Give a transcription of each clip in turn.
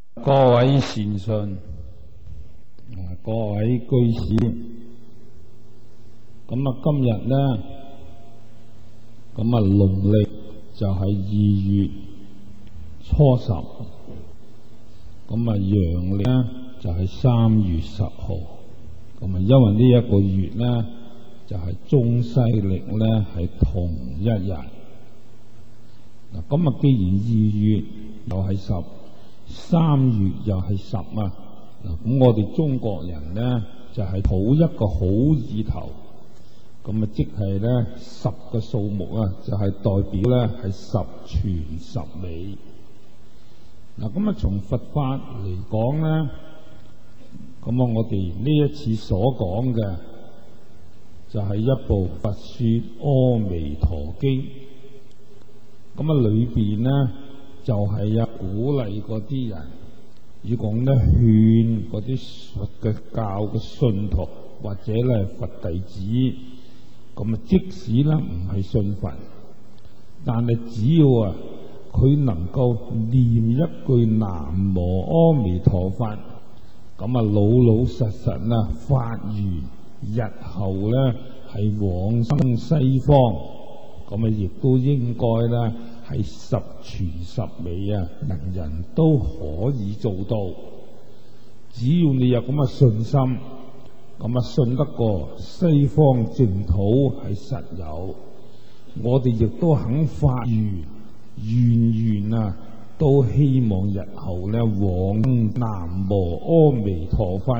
各位善信，各位居士，咁今日呢，咁農曆就係2月初10，咁陽曆呢就係3月10號，咁因為呢一個月呢就係中西曆呢係同一日。嗱，咁既然2月又係10。3月又係10啊！嗱，咁我哋中國人呢，就係討一個好意頭，咁即係呢10嘅數目啊，就係代表呢係十全十美。嗱，咁從佛法嚟講呢，咁我哋呢一次所講嘅就係一部佛說阿彌陀經，咁裏邊呢就係鼓勵嗰啲人，以講咧勸嗰啲佛嘅教嘅信徒或者咧佛弟子，咁即使咧唔係信佛，但係只要佢能夠念一句南無阿彌陀佛，咁老老實實發願日後咧係往生西方，咁亦都應該咧係十全十美啊！人人都可以做到，只要你有咁嘅信心，咁信得過西方淨土係實有，我哋亦都肯發願，願都希望日後咧往南無阿彌陀佛，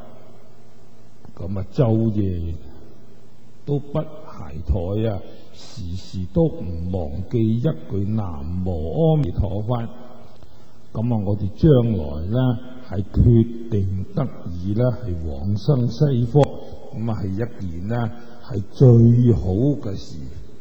咁晝夜都不懈怠啊！時時都唔忘記一句南無阿彌陀佛，咁我哋將來呢係決定得以呢係往生西方，咁係一件呢係最好嘅事。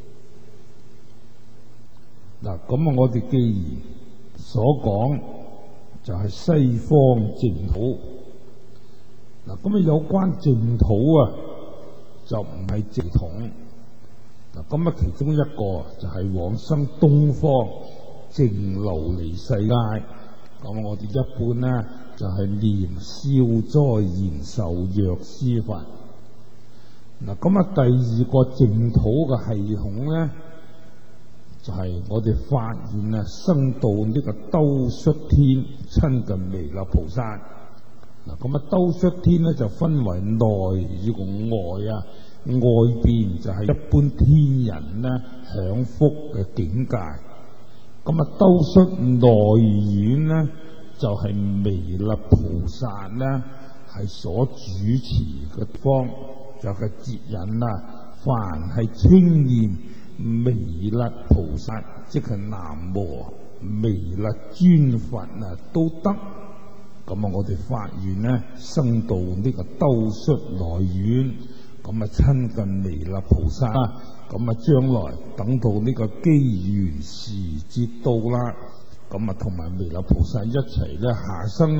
嗱，咁我哋既然所講就係西方淨土，嗱，咁有關淨土就唔係淨統。嗱，咁其中一個就係往生東方淨琉璃世界，咁我哋一般呢就係念消災延壽藥師佛。嗱，咁第二個淨土嘅系統呢，就係我哋發願生到呢個兜率天親近彌勒菩薩。嗱，咁兜率天呢就分為內與外啊。外邊就係一般天人呢享福嘅境界，咁兜率內院呢就係彌勒菩薩呢係所主持嘅地方，就係接引凡係稱念彌勒菩薩，即係南無彌勒尊佛都得。咁我哋發願呢生到呢個兜率內院，咁親近彌勒菩薩，咁將來等到呢個機緣時節到啦，咁同埋彌勒菩薩一齊咧下生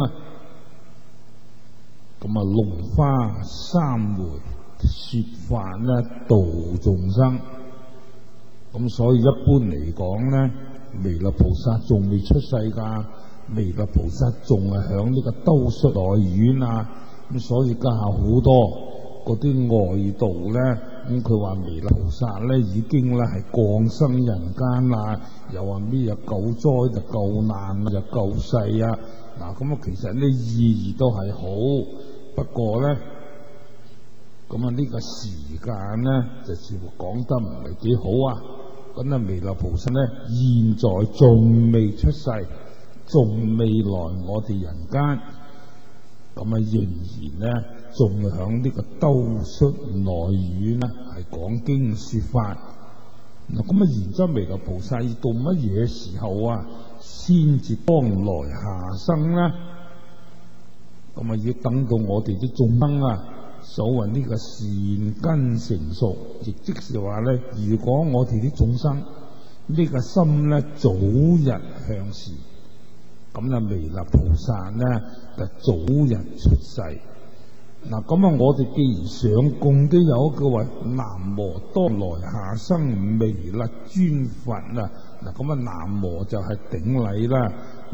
咁龍華三會說法度眾生。咁所以一般嚟講呢，彌勒菩薩仲未出世㗎，彌勒菩薩仲係響呢個兜率內院咁所以家下好多嗰啲外道呢，咁佢話彌勒菩薩呢已經咧係降生人間啦，又話咩嘢救災就救難就救世啊！嗱，咁其實呢意義都係好，不過呢，咁呢個時間呢，就似乎講得唔係幾好啊！咁彌勒菩薩呢，現在仲未出世，仲未來我哋人間，咁仍然呢，仲響呢個兜率內院係講經說法。嗱，咁然之後彌勒菩薩要到乜嘢時候先至當來下生呢？咁要等到我哋啲眾生所謂呢個善根成熟，亦即是話呢，如果我哋啲眾生呢個心呢早日向善，咁彌勒菩薩呢就早日出世。嗱，咁我哋既然上供都有一句話南無當來下生彌勒尊佛嗱，咁南無就係頂禮啦，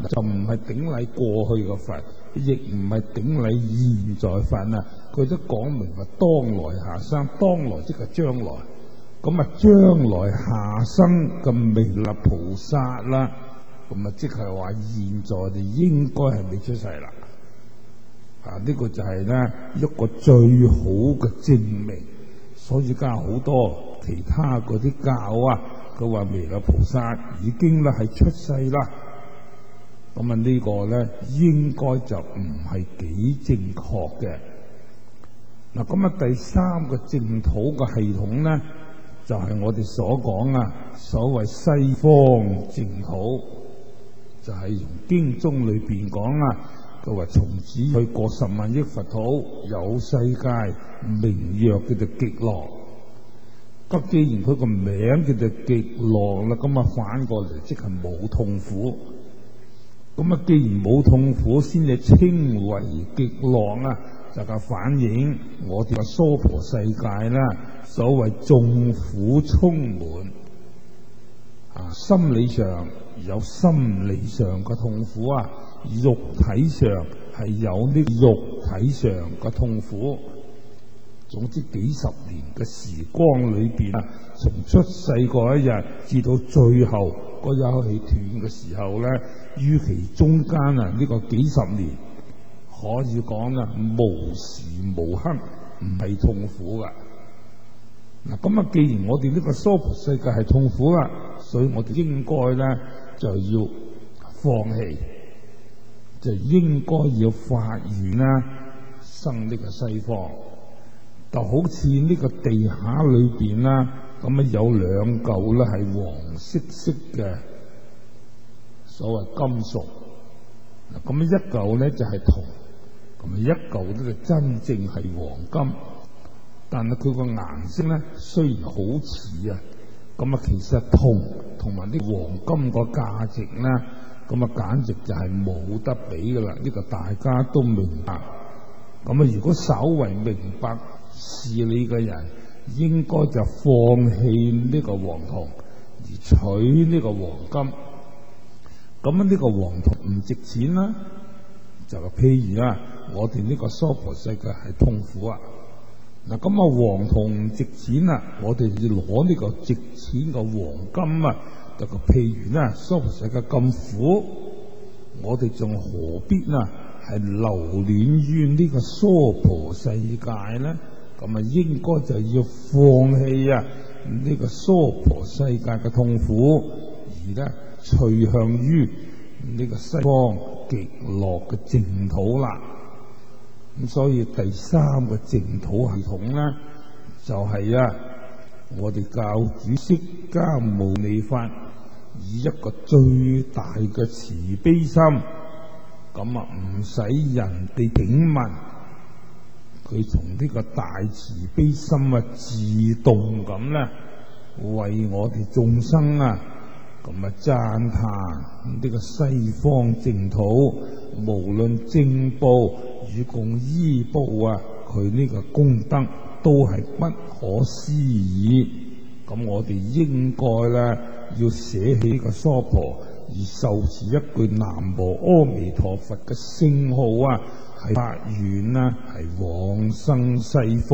就唔係頂禮過去嘅佛，亦唔係頂禮現在佛啊。佢都講明話當來下生，當來即係將來。咁啊，將來下生嘅彌勒菩薩啦，咁啊，即係話現在就應該係未出世啦。呢個就係咧一個最好嘅證明。所以加好多其他嗰啲教啊，佢話彌勒菩薩已經咧係出世啦。咁啊，呢個咧應該就唔係幾正確嘅。嗱，咁啊，第三個淨土嘅系統咧，就係我哋所講啊，所謂西方淨土，就係從經中裏邊講啊，佢話從此去過10萬億佛土，有世界名曰叫做極樂。咁既然佢個名叫做極樂啦，咁啊反過嚟即係冇痛苦。咁啊，既然冇痛苦，先至稱為極樂啊，就係反映我哋嘅娑婆世界啦。所謂眾苦充滿心理上有心理上嘅痛苦啊，肉體上係有呢肉體上嘅痛苦。總之幾十年嘅時光裏邊啊，從出世嗰一日至到最後嗰一口氣斷嘅時候咧，於其中間啊呢個幾十年可以講啦，無時無刻唔係痛苦噶。嗱，咁啊，既然我哋呢個娑婆世界係痛苦啦，所以我哋應該咧就要放棄，就應該要發願啦，生呢個西方。就好似呢個地下裏邊啦，咁啊有2嚿咧係黃色色嘅所謂金屬，嗱咁一嚿咧就係銅，咁一嚿咧就真正係黃金。但係佢個顏色咧雖然好似啊，咁啊其實銅同埋啲黃金個價值咧，咁啊簡直就係冇得比噶啦。呢個大家都明白。咁啊，如果稍為明白事理嘅人，應該就放棄呢個黃銅，而取呢個黃金。咁啊，呢個黃銅唔值錢啦，就譬如啊，我哋呢個娑婆世界係痛苦啊。嗱，咁啊，黃銅唔值錢啊，我哋要攞呢個值錢嘅黃金啊。就譬如咧，娑婆世界咁苦，我哋仲何必啊係留戀於呢個娑婆世界咧？咁啊，應該就要放棄啊呢個娑婆世界嘅痛苦，而咧趨向於呢個西方極樂嘅淨土啦。咁所以第三個淨土系統咧，就係我哋教主釋迦牟尼佛以一個最大嘅慈悲心，咁啊唔使人哋頂問，佢從呢個大慈悲心啊自動咁咧，為我哋眾生啊咁啊讚歎呢個西方淨土，無論正報與共依報啊，佢呢個功德都係不可思議。咁我哋應該咧要捨棄呢個娑婆，而受持一句南無阿彌陀佛嘅聖號啊，係發願啦，係往生西方。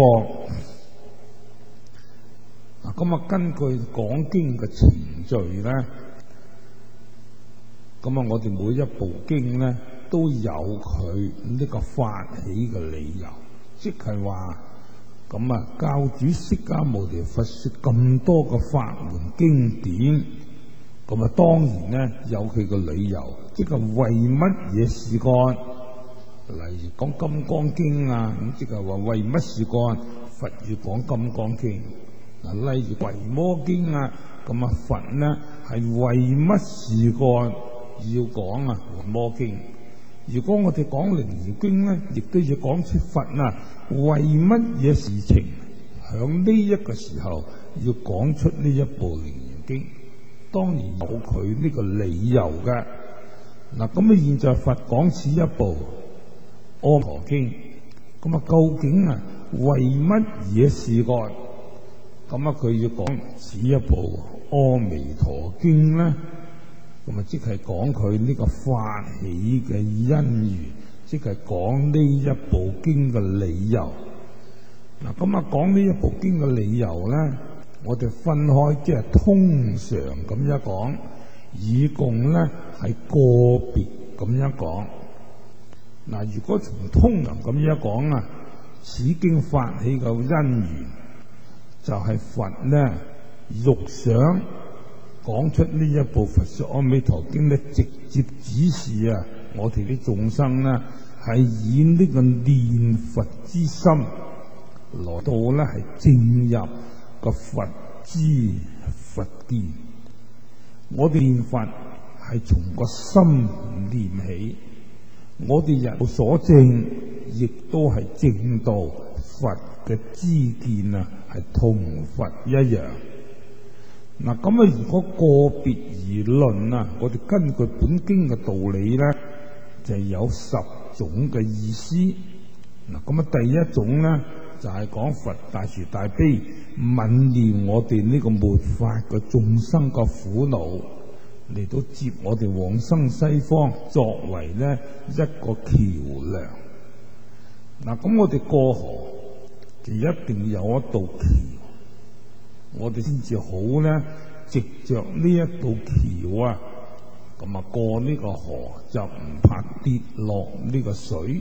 咁啊，根據講經嘅程序咧，咁啊，我哋每一部經咧都有佢呢個發起嘅理由，即係話咁啊，教主釋迦牟尼佛說咁多個法門經典，咁啊，當然咧有佢嘅理由，即係為乜嘢事幹？例如講《金剛經》啊，咁即係話為乜事幹？佛要講《金剛經》。嗱，例如《維摩經》啊，咁啊，佛呢係為乜事幹要講啊《維摩經》？如果我哋講《楞嚴經》呢，亦都要講出佛啊為乜嘢事情響呢一個時候要講出呢一部《楞嚴經》？當然有佢呢個理由嘅。嗱，咁啊，現在佛講此一部《阿陀經》，咁啊，究竟啊為乜嘢事幹？咁啊，佢要講此一部《阿彌陀經》咧？ 咁啊，即係講佢呢個發起嘅因緣，即係講呢一部經嘅理由。嗱，咁啊，講呢一部經嘅理由咧，我哋分開，即係通常咁樣講，以共咧係個別咁樣講。嗱，如果從通人咁樣講啊，此經發起嘅因緣，就係佛咧欲想講出呢一部《佛說阿彌陀經》咧，直接指示啊，我哋啲眾生咧係以呢個念佛之心來到咧係證入個佛知佛見。我哋念佛係從個心念起，我哋日所證亦都係證到佛嘅知見啊，係同佛一樣。嗱，咁啊，如果個別而論啊，我哋根據本經嘅道理咧，就有10種嘅意思。嗱，咁啊，第一種咧就係講佛大慈大悲憫念我哋呢個末法嘅眾生嘅苦惱，嚟到接我哋往生西方，作為咧一個橋梁。嗱，咁我哋過河就一定有一道橋，我哋先至好咧，藉着呢一道橋啊，咁啊過呢個河就唔怕跌落呢個水。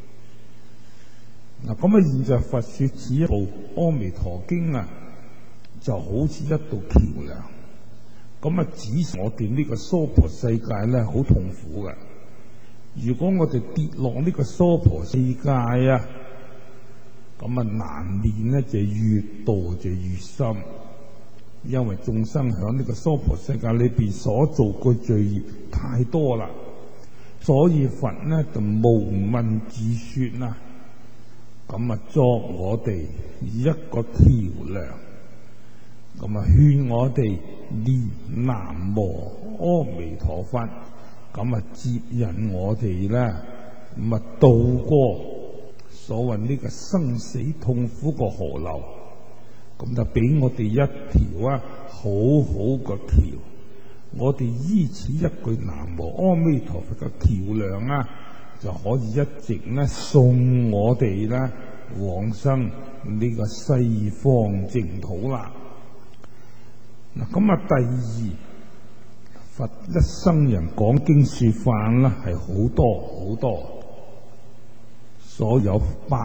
嗱，咁啊，現在佛說此一部《阿彌陀經》啊，就好似一道橋梁，咁啊指示我哋呢個娑婆世界咧好痛苦嘅。如果我哋跌落呢個娑婆世界啊，咁啊難免咧就越墮就越深，因為眾生響呢個娑婆世界裏邊所做嘅罪業太多啦，所以佛咧就無問自說啦。咁啊，作我哋一個橋梁，咁啊勸我哋念南無阿彌陀佛，咁啊接引我哋咧，咁啊渡過所謂呢個生死痛苦個河流，咁就俾我哋一條啊好好個橋。我哋依此一句南無阿彌陀佛嘅橋梁啊，就可以一直咧送我哋咧往生呢個西方淨土啦。嗱，咁啊，第二，佛一生人講經說法啦，係好多好多，所有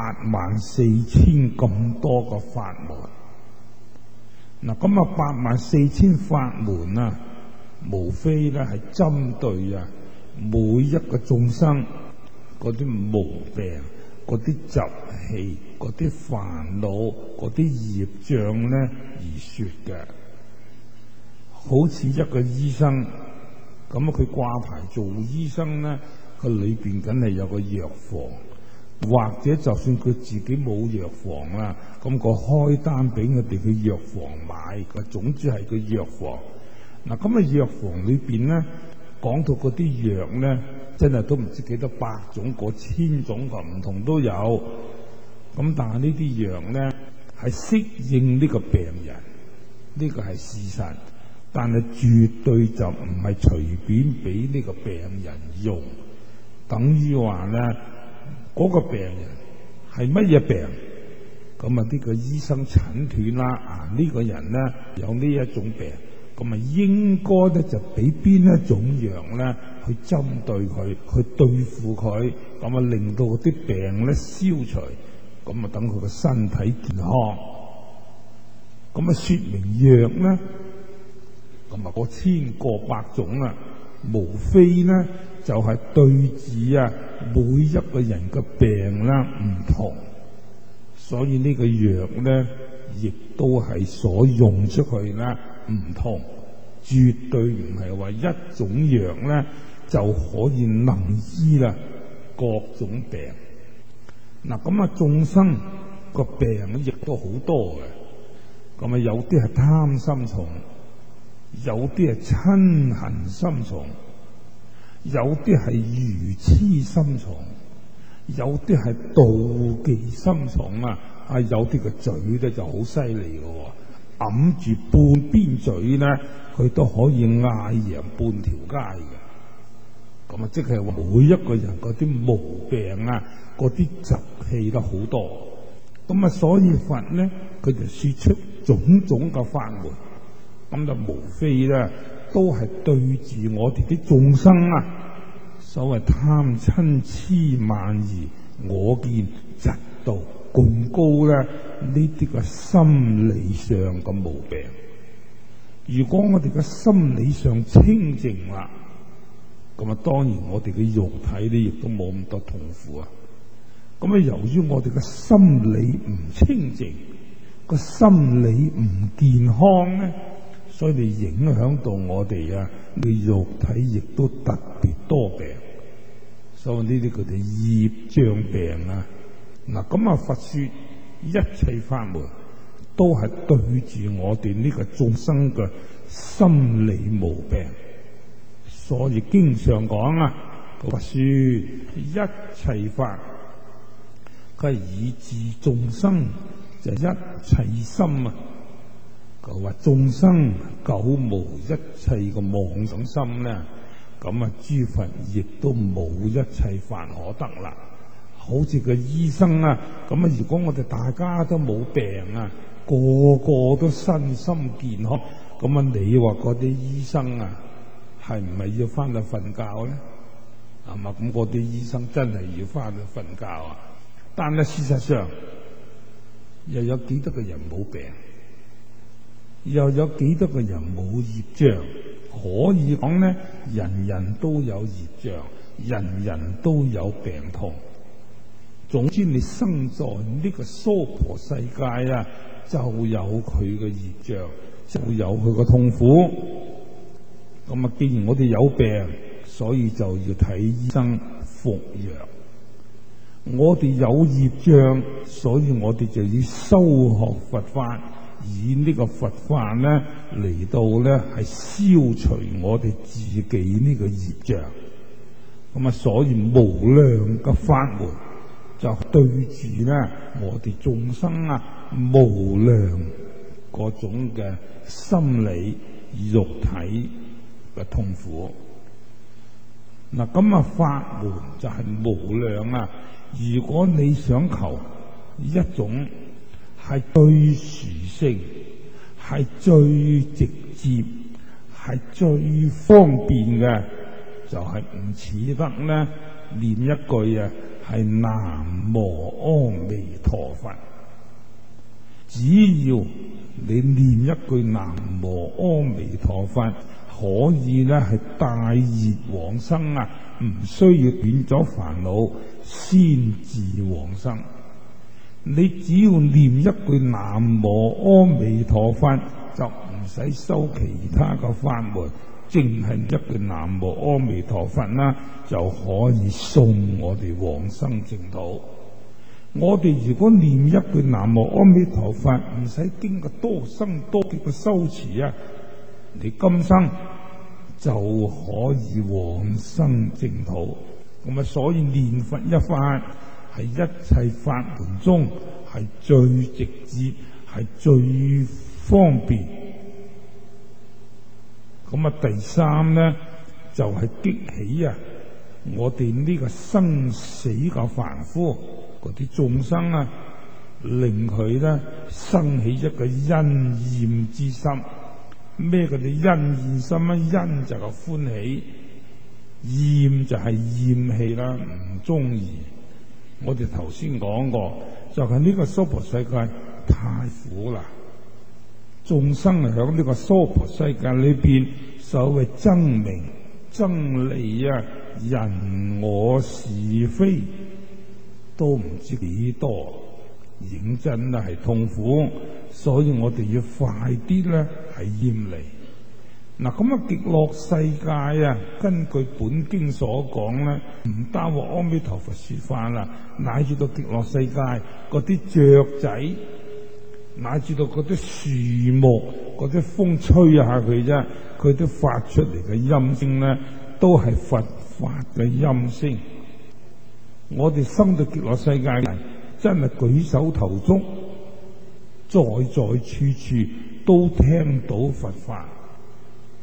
84000咁多個法門。嗱，咁啊84000法門啊，無非咧係針對啊每一個眾生嗰啲毛病、嗰啲習氣、嗰啲煩惱、嗰啲業障咧而說嘅。好似一個醫生咁啊，佢掛牌做醫生咧，佢裏邊梗係有個藥房，或者就算佢自己冇藥房啦，咁個開單俾我哋去藥房買，個總之係個藥房。嗱，咁啊藥房裏邊咧講到嗰啲藥咧，真係都唔知幾多百種，過千種個唔同都有。咁但係呢啲藥咧係適應呢個病人，呢個係事實。但係絕對就唔係隨便俾呢個病人用，等於話咧嗰個病人係乜嘢病，咁啊呢個醫生診斷啦，啊呢個人咧有呢一種病，咁啊應該咧就俾邊一種藥咧去針對佢，去對付佢，咁啊令到嗰啲病咧消除，咁啊等佢個身體健康。咁啊說明藥咧，咁啊，個千個百種啊，無非咧就係對治啊每一個人嘅病啦唔同，所以呢個藥咧亦都係所用出去啦唔同，絕對唔係話一種藥咧就可以能醫啦各種病。嗱，咁啊眾生個病亦都好多嘅，咁啊有啲係貪心重，有啲係嗔恨心重，有啲係愚癡心重，有啲係妒忌心重啊！有啲個嘴咧就好犀利嘅，揞住半邊嘴咧， 佢都可以嗌贏半條街嘅。咁啊，即係話每一個人嗰啲毛病啊，嗰啲習氣都好多。咁啊，所以佛咧，佢就說出種種嘅法門，咁就無非咧，都係對住我哋啲眾生啊，所謂貪嗔痴慢疑、我見、嫉妒、貢高咧，呢啲個心理上嘅毛病。如果我哋嘅心理上清淨啦，咁啊，當然我哋嘅肉體咧亦都冇咁多痛苦啊。咁啊，由於我哋嘅心理唔清淨，個心理唔健康咧，所以你影響到我哋啊，你肉體亦都特別多病。所以呢啲佢哋業障病啊。嗱，咁啊，佛說一切法門都係對住我哋呢個眾生嘅心理毛病，所以經常講啊，佛說一切法，佢係以治眾生，就一切心啊。佢話眾生久無一切嘅妄想心咧，咁啊，諸佛亦都冇一切法可得啦。好似個醫生啊，咁啊，如果我哋大家都冇病啊，個個都身心健康，咁啊，你話嗰啲醫生啊，係唔係要翻去瞓覺咧？係嘛？咁嗰啲醫生真係要翻去瞓覺啊！但係事實上，又有幾多個人冇病，又有幾多個人冇業障？可以講咧，人人都有業障，人人都有病痛。總之，你生在呢個娑婆世界啊，就有佢嘅業障，就有佢嘅痛苦。咁啊，既然我哋有病，所以就要睇醫生服藥。我哋有業障，所以我哋就要修學佛法，以呢個佛法咧嚟到咧係消除我哋自己呢個業障。咁啊，所以無量嘅法門就對住咧我哋眾生啊無量嗰種嘅心理肉體嘅痛苦。嗱，咁啊，法門就係無量啊！如果你想求一種係最殊勝、係最直接、係最方便嘅，就係唔似得咧念一句啊，係南無阿彌陀佛。只要你念一句南無阿彌陀佛，可以咧係帶熱往生啊，唔需要斷咗煩惱先至往生。你只要念一句南無阿彌陀佛，就唔使修其他嘅法門，淨係一句南無阿彌陀佛啦，就可以送我哋往生淨土。我哋如果念一句南無阿彌陀佛，唔使經過多生多劫嘅修持啊，你今生就可以往生淨土。咁啊，所以念佛一法係一切法門中係最直接，係最方便。咁啊，第三咧就係激起啊我哋呢個生死嘅凡夫嗰啲眾生啊，令佢咧生起一個欣厭之心。咩叫做欣厭心啊？欣就係歡喜，厭就係厭棄啦，唔中意。我哋頭先講過，就係呢個娑婆世界太苦啦。眾生響呢個娑婆世界裏邊，所謂爭名、爭利啊、人我是非，都唔知幾多，認真啊係痛苦。所以我哋要快啲咧係厭離。嗱，咁啊極樂世界啊，根據本經所講咧，唔單話阿彌陀佛說法啦，乃至到極樂世界嗰啲雀仔，乃至到嗰啲樹木，嗰啲風吹下佢啫，佢都發出嚟嘅音聲咧，都係佛法嘅音聲。我哋生到極樂世界人，真係舉手投足，在在處處都聽到佛法。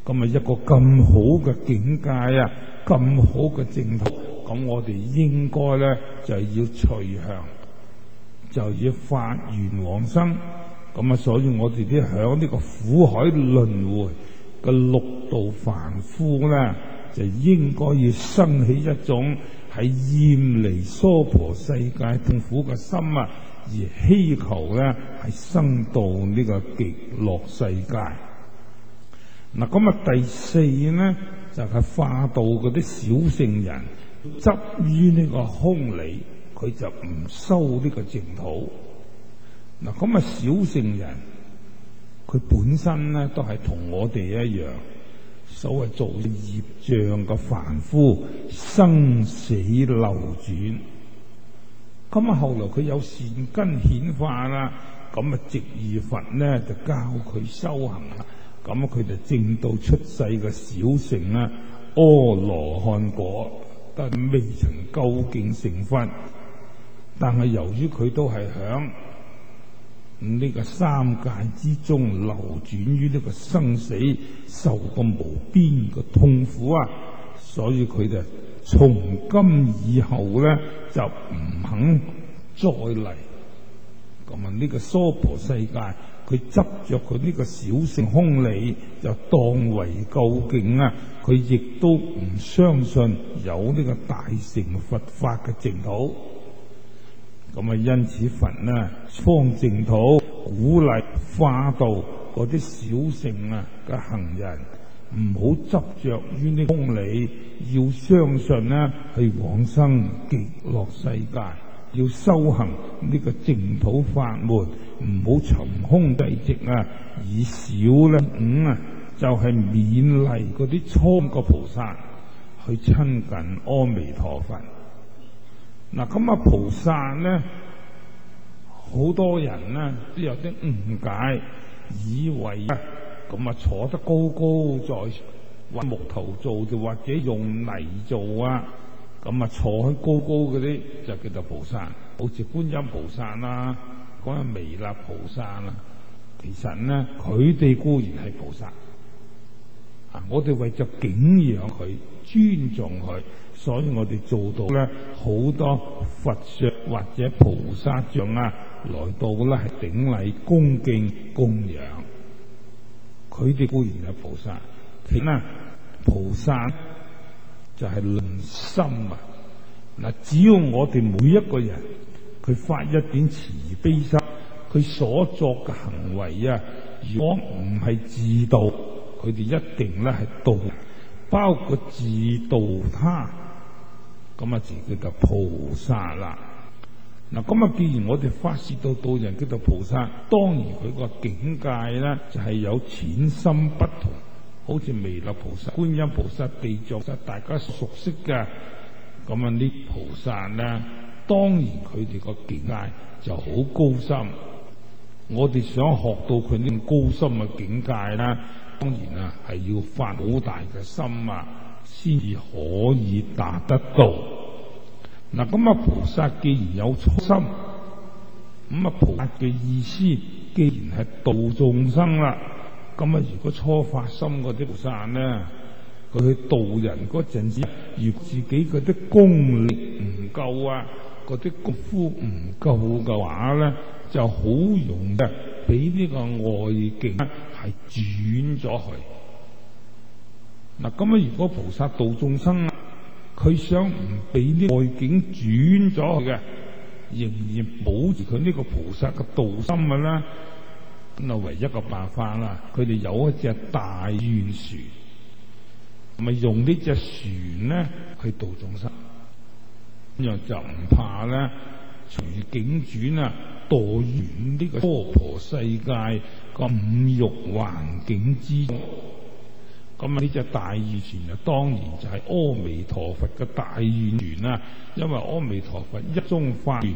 咁啊一個咁好嘅境界啊，咁好嘅淨土，咁我哋應該咧就係要隨向，就要發願往生。咁啊，所以我哋啲響呢個苦海輪迴嘅六道凡夫咧，就應該要生起一種喺厭離娑婆世界痛苦嘅心啊，而希求咧係生到呢個極樂世界。嗱，咁啊第四呢，就係化度嗰啲小聖人執於呢個空理，佢就唔修呢個淨土。嗱，咁啊小聖人佢本身咧都係同我哋一樣，所謂做業障嘅凡夫，生死流轉。咁啊後來佢有善根顯化啦，咁啊值遇佛咧就教佢修行啦，咁佢就證到出世嘅小乘啦，阿羅漢果，但未曾究竟成佛。但係由於佢都係響呢個三界之中流轉於呢個生死，受過無邊嘅痛苦啊，所以佢就從今以後咧就唔肯再嚟。咁啊呢個娑婆世界，佢執着佢呢個小乘空理，就當為究竟啊！佢亦都唔相信有呢個大乘佛法嘅淨土。咁啊，因此佛呢方淨土鼓勵化度嗰啲小乘啊嘅行人，唔好執着於呢空理，要相信呢去往生極樂世界，要修行呢個淨土法門，唔好尋空計值啊，以小咧就係勉勵嗰啲初嘅菩薩去親近阿彌陀佛。嗱，咁啊菩薩咧，好多人咧都有啲誤解，以為咁啊坐得高高在揾木頭做嘅，或者用泥做啊，咁啊坐喺高高嗰啲就叫做菩薩，好似觀音菩薩啦，講下彌勒菩薩啦。其實咧佢哋固然係菩薩，我哋為咗敬仰佢、尊重佢，所以我哋做到咧好多佛像或者菩薩像啊，來到咧係頂禮、恭敬、供養。佢哋固然係菩薩，其實菩薩就係論心啊！嗱，只要我哋每一個人佢發一點慈悲心，佢所作嘅行為啊，如果唔係自度，佢哋一定咧係度，包括自度他，咁啊就叫做菩薩啦。嗱，咁啊，既然我哋發誓到度人叫做菩薩，當然佢個境界咧就係有淺深不同。好似彌勒菩薩、觀音菩薩、地藏菩薩，大家熟悉嘅，咁啊呢菩薩咧，當然佢哋個境界就好高深。我哋想學到佢呢咁高深嘅境界啦，當然啊係要發好大嘅心啊，先至可以達得到。嗱，咁啊菩薩既然有初心，咁啊菩薩嘅意思既然係度眾生啦，咁啊如果初發心嗰啲菩薩咧，佢去度人嗰陣時，如果自己嗰啲功力唔夠啊，嗰啲功夫唔夠嘅話咧，就好容易俾呢個外境係轉咗去。嗱，咁啊如果菩薩度眾生，佢想唔俾呢外境轉咗去嘅，仍然保持佢呢個菩薩嘅道心嘅啦，咁啊唯一個辦法啦，佢哋有一隻大願船，咪用呢隻船咧去度眾生，咁樣就唔怕咧隨境轉啊，墮於呢個娑婆世界個五欲環境之中。咁啊呢隻大願船啊，當然就係阿彌陀佛嘅大願船啦。因為阿彌陀佛一中發願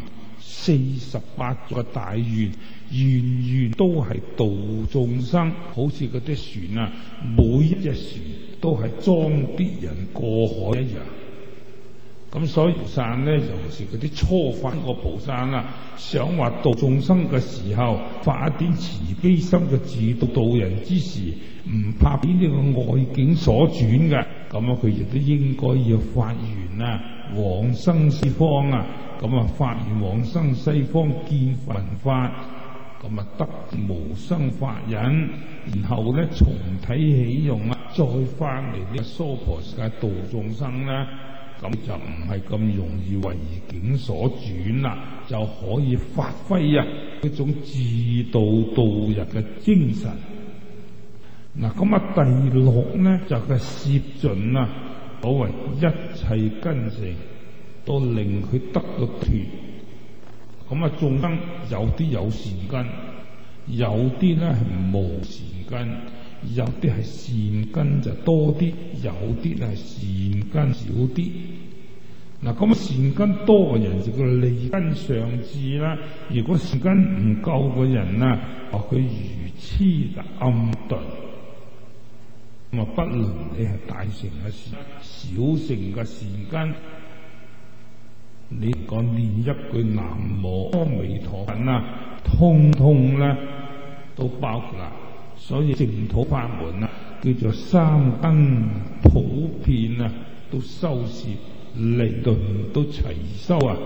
48個大願，願願都係度眾生，好似嗰啲船啊，每一隻船都係裝啲人過海一樣。 咁所以菩薩咧，尤其是嗰啲初發個菩薩啦，想話度眾生嘅時候，發一啲慈悲心嘅自度人之時，唔怕俾呢個外境所轉嘅，咁啊佢亦都應該要發願啊，往生西方啊，咁啊發願往生西方見聞法，咁啊得無生法忍，然後咧重體起用啊，再翻嚟呢個娑婆世界度眾生啦。咁就唔係咁容易為境所轉啦，就可以發揮啊一種自度度人嘅精神。嗱，咁啊第六咧就係攝盡啊，所謂一切根性都令佢得到脫。咁啊眾生有啲有善根，有啲咧係無善根，有啲係善根就多啲，有啲係善根少啲。嗱，咁善根多嘅人就叫利根上智啦。如果善根唔夠嘅人啊，佢愚痴暗鈍。咁啊，不論你係大乘嘅善，小乘嘅善根，你講念一句南無阿彌陀佛啊，通通咧都包括啦。所以淨土法門啊，叫做三根普遍啊，都修攝，理論都齊修啊。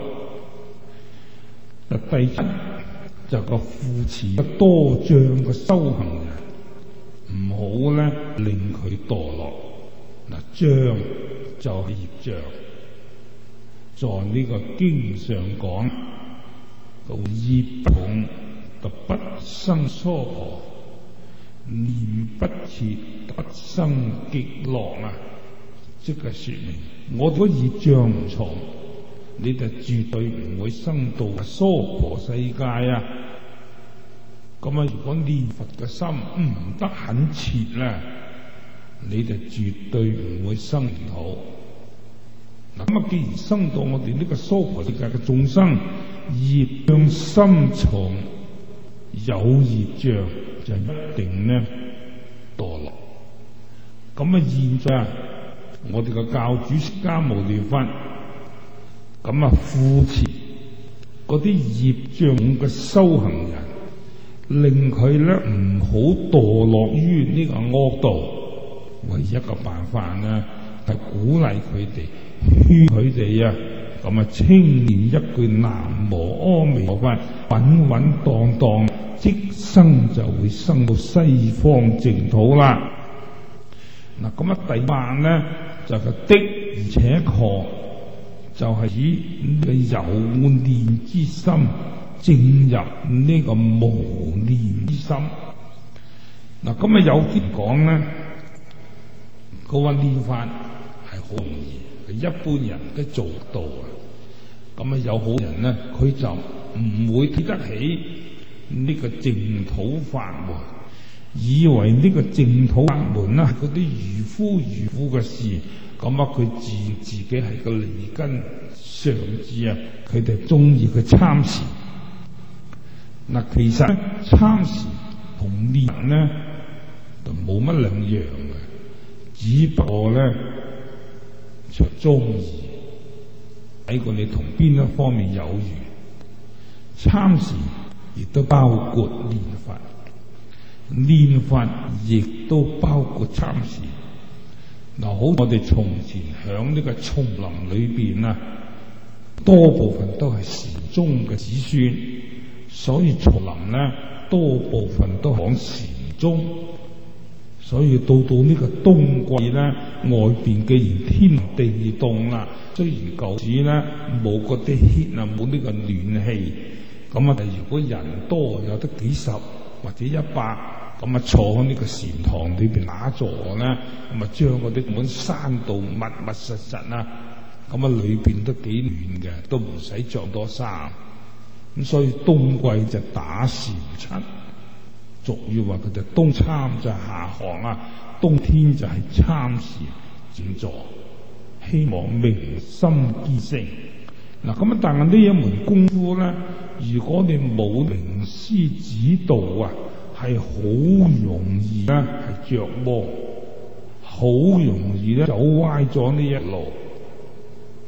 第七就個扶持多障嘅修行人，唔好咧令佢墮落。嗱，障就係業障，在呢個經上講，個業重就不生娑婆。念不切不生極樂啊！即係說明，我嗰業障唔重，你就絕對唔會生到娑婆世界啊！咁啊，如果念佛嘅心唔得很切咧，你就絕對唔會生淨土。嗱，咁啊，既然生到我哋呢個娑婆世界嘅眾生，業障深重，有業障就一定咧墮落。咁啊，現在我哋嘅教主釋迦牟尼佛咁啊扶持嗰啲業障嘅修行人，令佢咧唔好墮落於呢個惡道。唯一嘅辦法咧係鼓勵佢哋，勸佢哋啊，咁啊清念一句南無阿彌陀佛，穩穩當當，即生就會生到西方淨土啦。嗱，咁啊第八咧就係的而且確就係以呢個有念之心進入呢個無念之心。嗱，咁啊有啲講咧，佢話念法係好容易，一般人都做到啊。咁啊有好人咧，佢就唔會睇得起呢個淨土法門，以為呢個淨土法門啦係嗰啲愚夫愚婦嘅事。咁啊佢自己係個利根上智啊，佢哋中意佢參禪。嗱，其實咧參禪同念咧就冇乜兩樣嘅，只不過咧就中意睇過你同邊一方面有緣。參禪亦都包括念佛，念佛亦都包括參禪。嗱，好，我哋從前響呢個叢林裏邊啊，多部分都係禪宗嘅子孫，所以叢林咧多部分都講禪宗。所以到呢個冬季咧，外邊既然天地凍啦，雖然舊時咧冇嗰啲 heat 啊，冇呢個暖氣，咁啊，如果人多有得幾十或者100，咁啊坐喺呢個禪堂裏邊打坐咧，咁啊將嗰啲門閂到密密實實啊，咁啊裏邊都幾暖嘅，都唔使着多衫。咁所以冬季就打禪七。俗語話佢就冬參就夏寒啊，冬天就係參禪靜坐，希望明心見性。嗱，咁啊，但係呢一門功夫咧，如果你冇名師指導啊，係好容易咧係着魔，好容易咧走歪咗呢一路。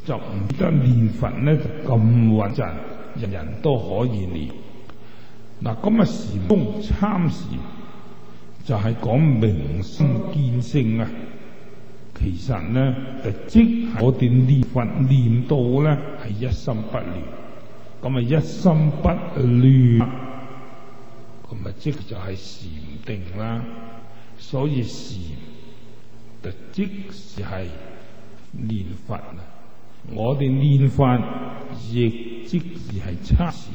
就唔得念佛呢就咁穩陣，人人都可以念。嗱，咁啊禪宗參禪就係講明心見性啊。其實呢，就即係我哋念佛念到呢係一心不亂，咁啊一心不亂，咁啊即就係禪定啦。所以禪就即是係念佛啊。我哋念佛亦即是係參禪，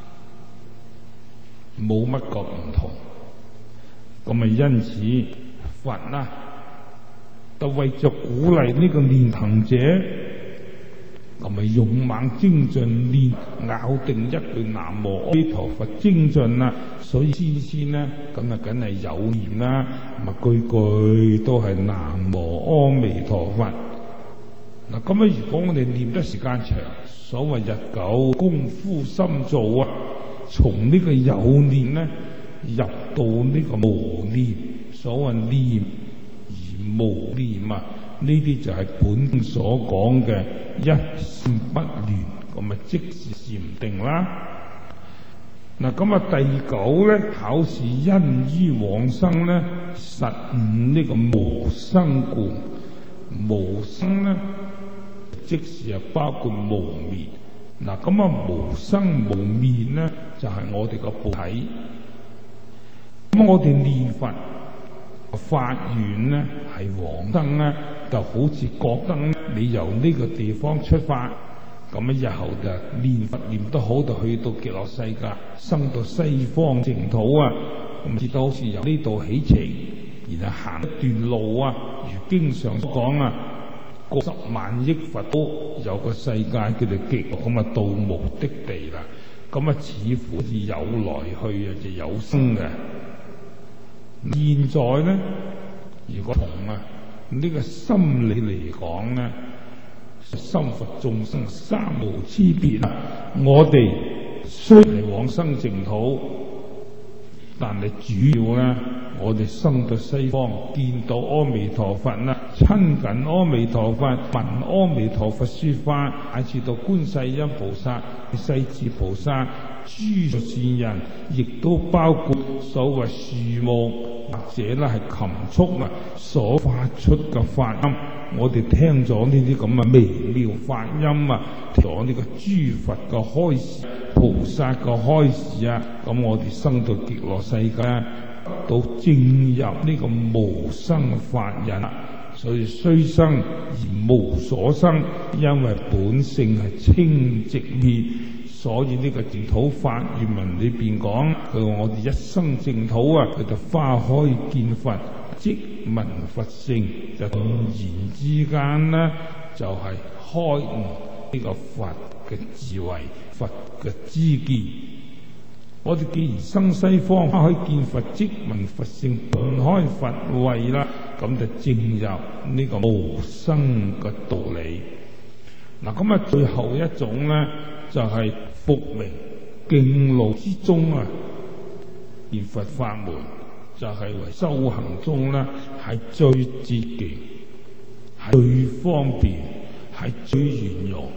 冇乜個唔同。咁啊因此佛啊就為咗鼓勵呢個練行者，咁咪勇猛精進練咬定一句南無阿彌陀佛精進啦。所以先呢咁啊梗係有念啦，咁啊句句都係南無阿彌陀佛。嗱咁啊如果我哋念得時間長，所謂日久功夫深造啊，從呢個有念呢入到呢個無念，所謂念而無念啊，呢啲就係本經所講嘅一心不亂，咁啊即是禪定啦。嗱咁啊第九咧，考試因於往生咧，實悟呢個無生故。無生咧，即是啊包括無滅。嗱咁啊無生無滅咧，就係我哋個本體。咁我哋念佛發願呢係往生呢，就好似覺得你由呢個地方出發，咁啊日後就念佛念得好，就去到極樂世界，生到西方淨土啊。咁至到好似由呢度起程，然後行一段路啊，如經常所講啊，過10萬億佛都有個世界叫做極樂，咁啊到目的地啦。咁啊似乎是有來去啊，就有生嘅。現在呢，如果從呢個心理嚟講呢，心佛眾生三無差別啊。我哋雖係往生淨土，但係主要呢，我哋生到西方，見到阿彌陀佛啦，親近阿彌陀佛，聞阿彌陀佛說法，乃至到觀世音菩薩、勢至菩薩、諸善人，亦都包括所謂樹木或者咧係禽畜啊所發出嘅法音。我哋聽咗呢啲咁嘅微妙法音啊，聽咗呢個諸佛嘅開示、菩薩嘅開示啊，咁我哋生到極樂世界，到正入呢個無生法忍。所以雖生而無所生，因為本性係清寂滅。所以呢個淨土法願文裏邊講，佢話我哋一生淨土啊，佢就花開見佛，即聞佛性，就突然之間呢，就係開悟呢個佛嘅智慧、佛嘅知見。我哋既然生西方，花開見佛，即聞佛性，頓開佛慧啦，咁就正入呢個無生嘅道理。嗱，咁啊，最後一種咧，就係復名徑路之中啊，念佛法門就係為修行中咧係最捷徑、係最方便、係最圓融。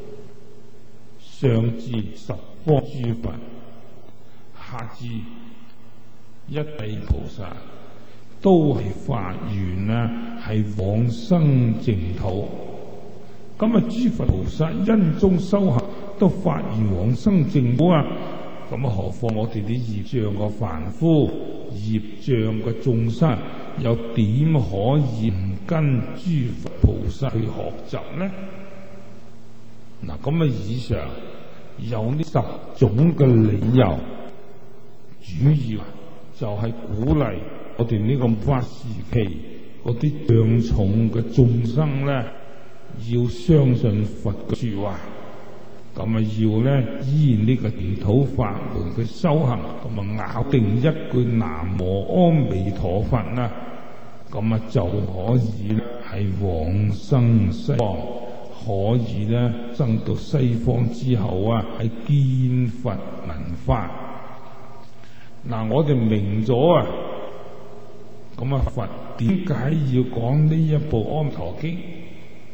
上至十方諸佛，下至一地菩薩，都係發願啊，係往生淨土。咁啊，諸佛菩薩因中修行，都發願往生淨土啊！咁啊，何況我哋啲業障嘅凡夫、業障嘅眾生，又點可以唔跟諸佛菩薩去學習呢？嗱，咁啊，以上有呢10種嘅理由，主要就係鼓勵我哋呢個發時期嗰啲障重嘅眾生咧，要相信佛嘅說話，咁啊要咧依然呢個淨土法門嘅修行，咁啊咬定一句南無阿彌陀佛啦，咁啊就可以咧係往生西方，可以咧生到西方之後啊係見佛聞法。嗱，我哋明咗啊，咁啊佛點解要講呢一部《阿彌陀經》？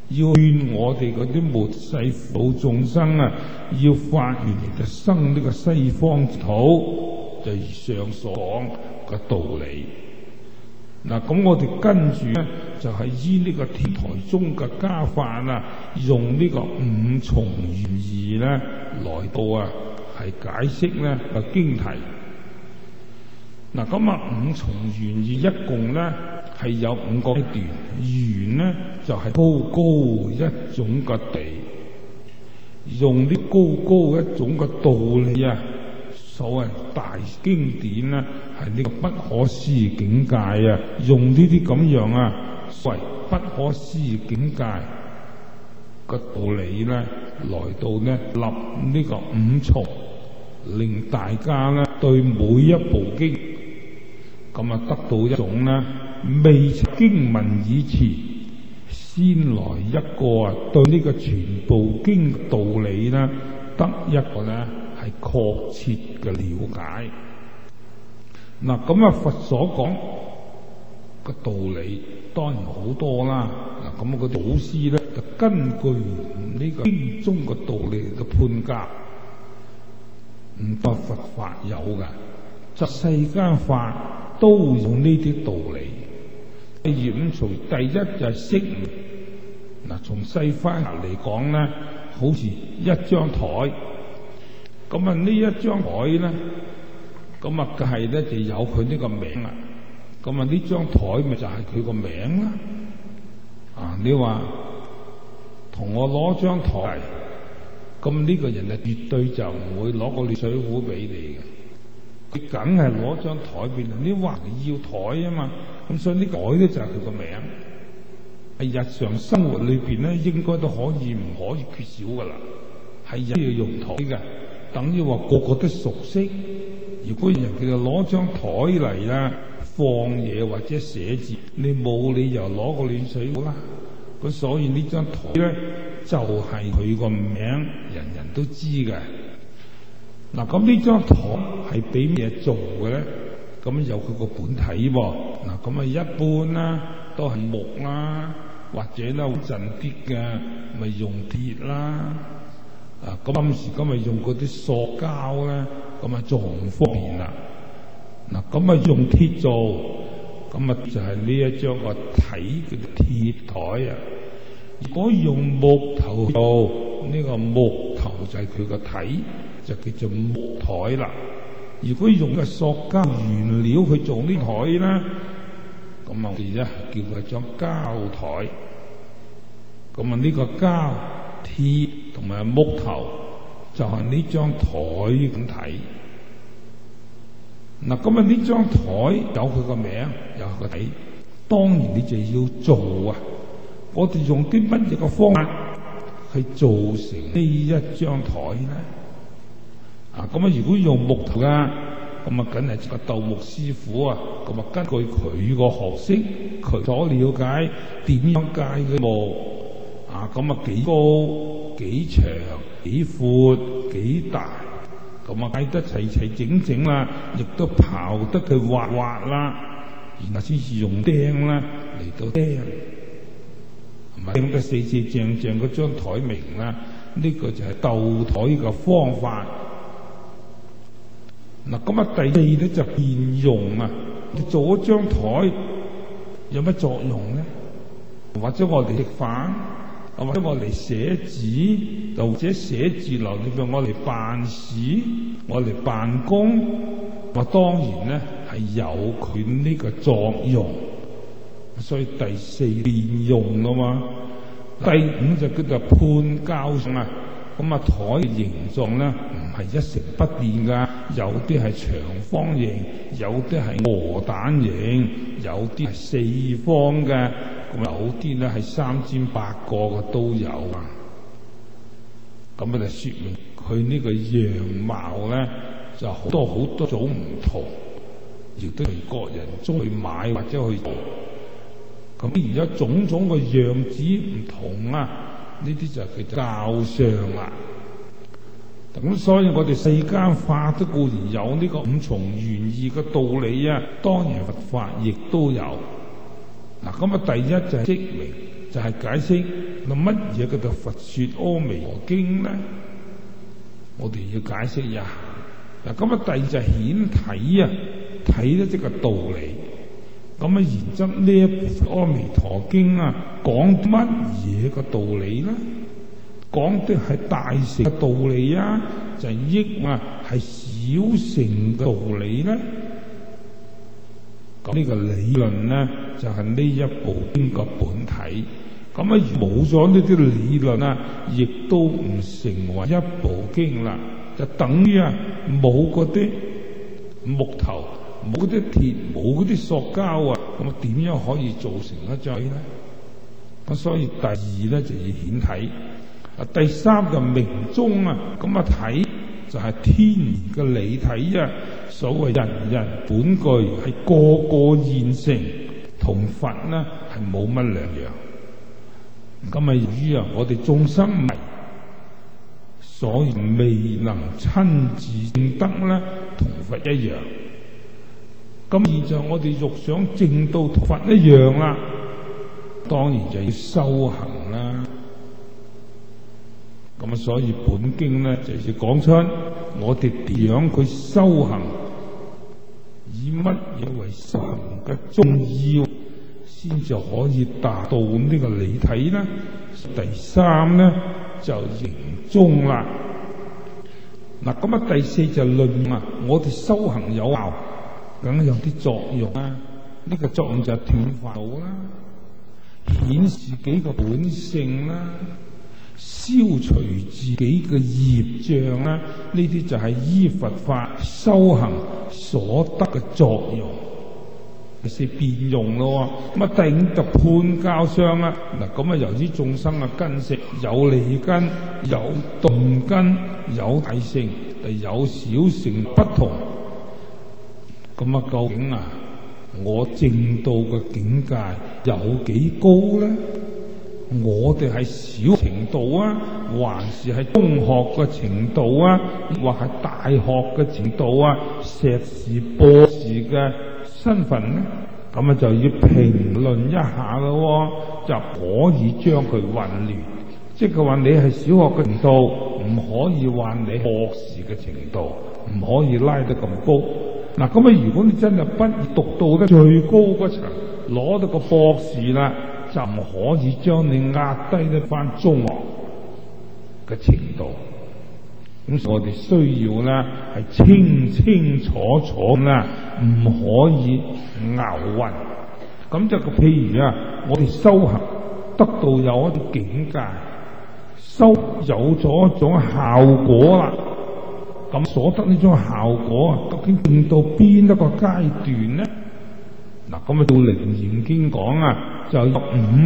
要勸我哋嗰啲末世苦惱眾生啊，要發願就生呢個西方土，就如上所講嘅道理。嗱，咁我哋跟住咧就係依呢個天台宗嘅家法啊，用呢個五重原義咧來到啊係解釋咧個經題。嗱，咁啊五重原義一共咧係有5個階段，原咧就係高高一種嘅地，用啲高高一種嘅道理啊，所謂大經典咧係呢個不可思議境界啊，用呢啲咁樣啊，為不可思議境界嘅道理咧，來到咧立呢個五重，令大家咧對每一部經咁啊得到一種咧未經聞以前，先來一個啊對呢個全部經嘅道理咧得一個咧係確切嘅了解。嗱，咁啊佛所講嘅道理當然好多啦。嗱，咁個老師咧就根據呢個經中嘅道理嚟到判價，唔得佛法有㗎，就世間法都用呢啲道理。例如咁從第一就係識嗱，從西方嚟講咧，好似一張台。咁啊呢一張台咧，咁啊梗係咧就有佢呢個名啦。咁啊呢張台咪就係佢個名啦。啊，你話同我攞張台，咁呢個人啊絕對就唔會攞個暖水壺俾你嘅。佢梗係攞張台俾你，你話要台啊嘛，咁所以呢個台咧就係佢個名。喺日常生活裏邊咧，應該都可以唔可以缺少噶啦，係要用台嘅。等於話個個都熟悉。如果人哋就攞張台嚟啦，放嘢或者寫字，你冇理由攞個暖水壺啦。咁所以呢張台咧就係佢個名，人人都知嘅。嗱，咁呢張台係俾咩做嘅咧？咁有佢個本體喎。嗱，咁啊一般啦，都係木啦，或者咧好陣啲嘅，咪用鐵啦。啊，咁今時今日用嗰啲塑膠咧，咁啊仲方便啦。嗱，咁啊用鐵做，咁啊就係呢一張個體叫做鐵台啊。如果用木頭做，呢個木頭就係佢個體，就叫做木台啦。如果用個塑膠原料去做呢台咧，咁啊我哋咧叫佢張膠台。咁啊呢個膠、鐵同埋木頭就係呢張台咁睇。嗱，咁啊呢張台有佢個名，有佢個體，當然你就要做啊。我哋用啲乜嘢嘅方法去做成呢一張台咧？啊，咁啊如果用木頭噶，咁啊梗係個鬥木師傅啊，咁啊根據佢個學識，佢所了解點樣界嘅木啊，咁啊幾高、幾長、幾闊、幾大，咁啊計得齊齊整整啦，亦都刨得佢滑滑啦，然後先至用釘啦嚟到釘。釘得四四正正嗰張台明啦，呢個就係鬥台嘅方法。嗱，咁啊第四咧就變用啊，你做一張台有乜作用咧？或者我哋食飯，或者我嚟寫字，又或者寫字樓裏邊我嚟辦事，我嚟辦公，我當然咧係有佢呢個作用。所以第四變用啊嘛，第五就叫做判交啊。咁啊台嘅形狀咧唔係一成不變噶，有啲係長方形，有啲係鵝蛋形，有啲係四方嘅，咁有啲咧係3尖8角嘅都有啊。咁啊就說明佢呢個樣貌咧就好多種唔同，亦都係各人中意買或者去做。咁而家種種嘅樣子唔同啊，呢啲就係教相啦。咁所以我哋世間法都固然有呢個五重原義嘅道理啊，當然佛法亦都有。嗱，咁啊第一就係識明， 就係解釋乜嘢叫做《佛說阿彌陀經》咧。我哋要解釋一下。嗱，咁啊，第二就係顯體啊，體咧即係道理。咁啊，然之後呢一部《阿彌陀經》啊，講乜嘢個道理咧？講的係大乘嘅道理啊，就係抑啊係小乘嘅道理咧。咁呢個理論咧，就係呢一部經嘅本體。咁啊，冇咗呢啲理論啊，亦都唔成為一部經啦。就等於啊，冇嗰啲木頭、冇嗰啲鐵、冇嗰啲塑膠啊，咁啊點樣可以做成一張咧？咁所以第二咧就要顯體。第三就明宗啊，咁啊體就係天然嘅理體啊。所謂人人本具，係個個現成，同佛呢係冇乜兩樣。咁啊，由於啊我哋眾生迷，所以未能親自證得咧，同佛一樣。咁現在我哋欲想證到同佛一樣啦，當然就要修行啦。咁啊，所以本經咧就要講出我哋點樣去修行，以乜嘢為修行嘅重要，先至可以達到呢個理體咧。第三咧就形宗啦。嗱，咁啊第四就論啊，我哋修行有效，梗係有啲作用啦。呢個作用就係斷煩惱啦，顯示自己個本性啦，消除自己嘅業障啦，呢啲就係依佛法修行所得嘅作用，係變用咯。咁啊，第五就判教相啦。嗱，咁啊，由於眾生嘅根性有利根、有鈍根、有大乘、有小乘不同。咁啊，究竟啊，我證到嘅境界有幾高咧？我哋係小程度啊，還是係中學嘅程度啊，或係大學嘅程度啊，碩士、博士嘅身份咧？咁啊就要評論一下咯，就可以將佢混亂。即係話你係小學嘅程度，唔可以話你博士嘅程度，唔可以拉得咁高。嗱，咁啊，如果你真係畢業讀到咧最高嗰層，攞到個博士啦，就唔可以將你壓低得翻中學嘅程度。咁我哋需要咧係清清楚楚啦，唔可以熬混。咁就譬如啊，我哋修行得到有一啲境界，修有咗一種效果啦。咁所得呢種效果啊，究竟變到邊一個階段呢？嗱，咁啊，到《楞嚴經》講啊，就有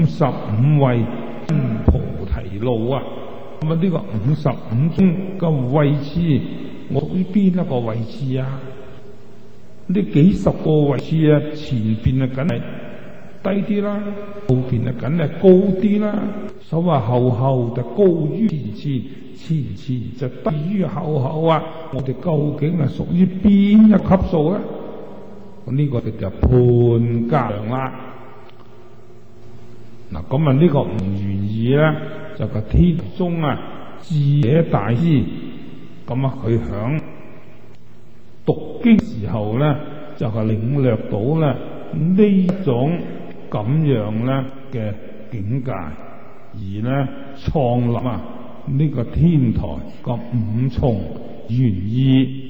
55位真菩提路啊。咁啊，呢個55種嘅位置，我屬於邊一個位置啊？呢幾十個位置啊，前邊啊梗係低啲啦，後邊啊梗係高啲啦。所謂後後就高於前前，前前就低於後後啊！我哋究竟係屬於邊一級數咧？咁呢個就判教啦。嗱，咁啊呢個唔願意咧，就個天宗啊智者大師，咁啊佢響讀經時候咧，就係領略到咧呢種咁樣咧嘅境界，而咧創立啊呢個天台個五重原意。